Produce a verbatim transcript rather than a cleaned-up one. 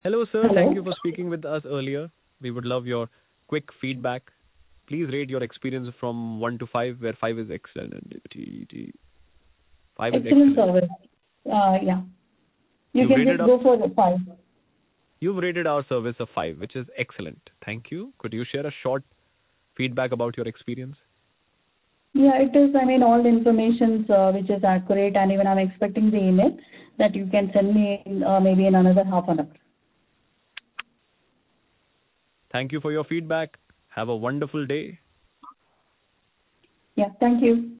Hello, sir. Thank Hello. you for speaking with us earlier. We would love your quick feedback. Please rate your experience from one to five, where five is excellent. T- T- Five is Excellent excellent. service. Uh, yeah. You You've can rated just up. go for the five. You've rated our service a five, which is excellent. Thank you. Could you share a short feedback about your experience? Yeah, it is. I mean, all the information uh, which is accurate, and even I'm expecting the email that you can send me in, uh, maybe in another half an hour. Thank you for your feedback. Have a wonderful day. Yeah, thank you.